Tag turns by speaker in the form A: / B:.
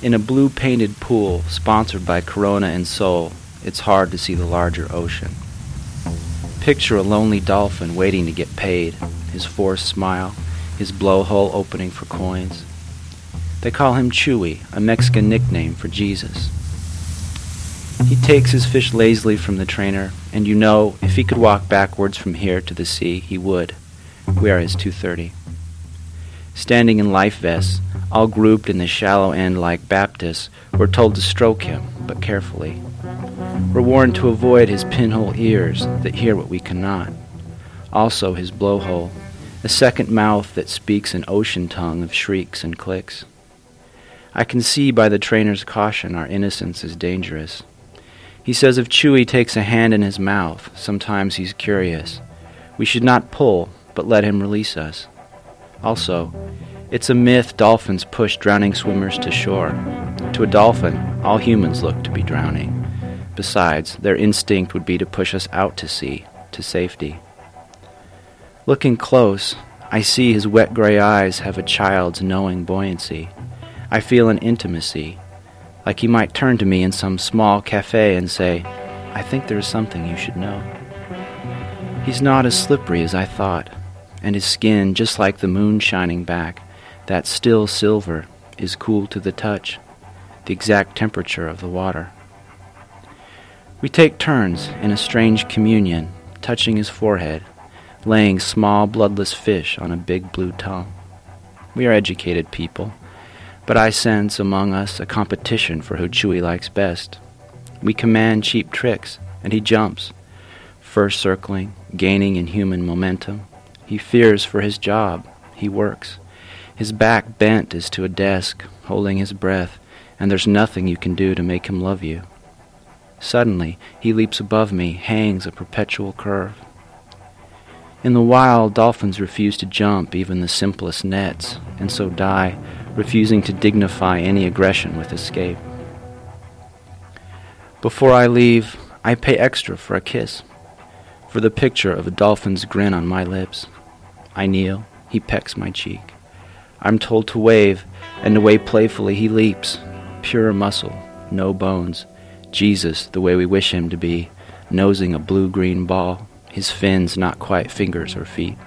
A: In a blue-painted pool sponsored by Corona and Sol, it's hard to see the larger ocean. Picture a lonely dolphin waiting to get paid, his forced smile, his blowhole opening for coins. They call him Chewy, a Mexican nickname for Jesus. He takes his fish lazily from the trainer, and you know, if he could walk backwards from here to the sea, he would. We are his 230. Standing in life vests, all grouped in the shallow end like Baptists, we're told to stroke him, but carefully. We're warned to avoid his pinhole ears that hear what we cannot. Also his blowhole, a second mouth that speaks an ocean tongue of shrieks and clicks. I can see by the trainer's caution our innocence is dangerous. He says if Chewy takes a hand in his mouth, sometimes he's curious. We should not pull, but let him release us. Also, it's a myth dolphins push drowning swimmers to shore. To a dolphin, all humans look to be drowning. Besides, their instinct would be to push us out to sea, to safety. Looking close, I see his wet gray eyes have a child's knowing buoyancy. I feel an intimacy, like he might turn to me in some small cafe and say, "I think there is something you should know." He's not as slippery as I thought, and his skin, just like the moon shining back, that still silver, is cool to the touch, the exact temperature of the water. We take turns in a strange communion, touching his forehead, laying small bloodless fish on a big blue tongue. We are educated people, but I sense among us a competition for who Chewy likes best. We command cheap tricks, and he jumps, first circling, gaining in human momentum. He fears for his job. He works. His back bent is to a desk, holding his breath, and there's nothing you can do to make him love you. Suddenly, he leaps above me, hangs a perpetual curve. In the wild, dolphins refuse to jump even the simplest nets, and so die, refusing to dignify any aggression with escape. Before I leave, I pay extra for a kiss, for the picture of a dolphin's grin on my lips. I kneel, he pecks my cheek. I'm told to wave, and away playfully he leaps, pure muscle, no bones, Jesus the way we wish him to be, nosing a blue-green ball, his fins not quite fingers or feet.